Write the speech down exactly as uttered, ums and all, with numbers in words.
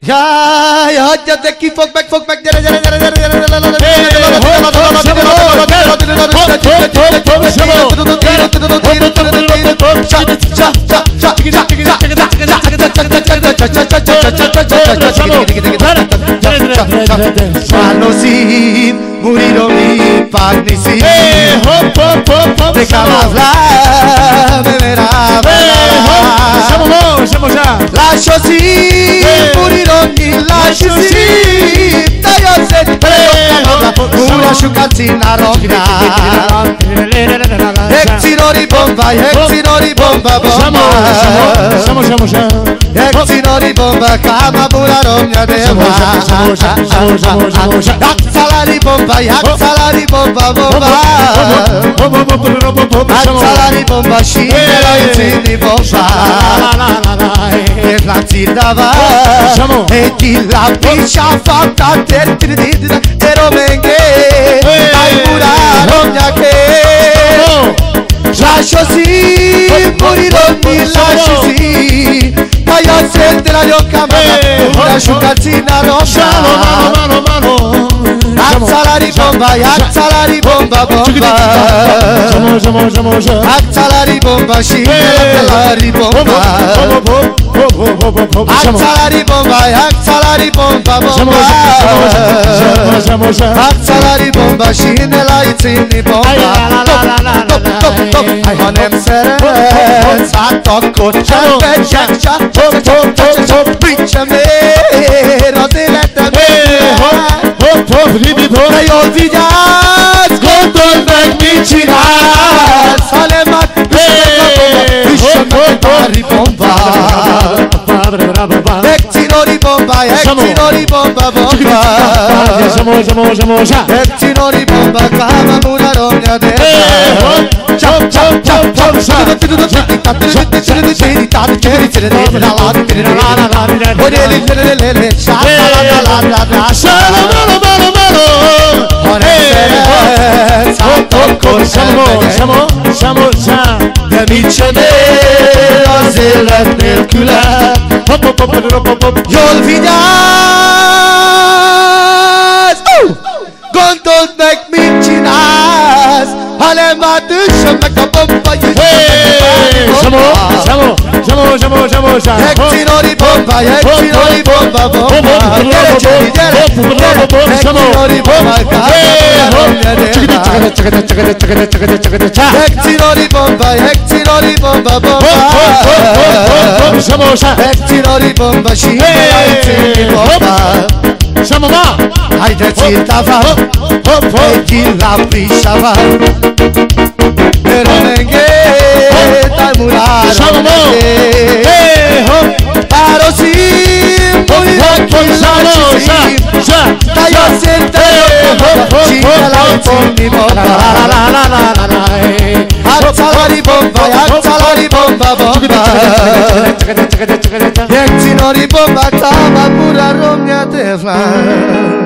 Jaj, hagyjad, de ki fog meg, fog meg, gyere, gyere, gyere, gyere, gyere, gyere, Manosim, muriromi, pagnisim, de camavla, me verava, lasciasi, muriromi, lasciasi, tagliose, una sciucazzina rocca, exinori bomba, exinori bomba, bomba, exinori bomba, kama bula romja deva, salari bomba, salari bomba, bomba, salari bomba, scintilla insieme bomba, e la zindava, e ti la piscia fatta ter ter romenge, dai bula romja che, lasciasi, morirò, lasciasi, taglio sente la gnocca, una sciucazzina rossa, salari bomba, salari bomba, bomba, salari bomba, salari bomba, salari bomba, salari bomba, bomba, salari bomba, scende la izzini bomba, hanem szeret, szálltakot, cseppet, cseppet, cseppet, pricse mér az életemért. De jól vigyázz, gondold meg, mit csinálsz, hanem már üssön a pári bombát. Exinori bomba, exinori bomba, bomba, exinori bomba, kama bula romja deva. Chop, chop, chop, chop, de mit sem ér az élet nélküle. Jól vigyázz! Gondold meg, mit csinálsz, ha nem vált üssön meg a bomba. Exinori bomba, exinori bomba, bomba, gyere, gyere, gyere, exinori bomba, exinori bomba, exinori bomba, bomba, exinori bomba, scintilla bomba. Haide țintava, e chi la prisciava, e romenghe, dai murare, parosim, morirà chi la dai a sentire, scintilla la izzini bomba, salari bomba, salari bomba, bomba, exinori bomba, kama bula romja deva.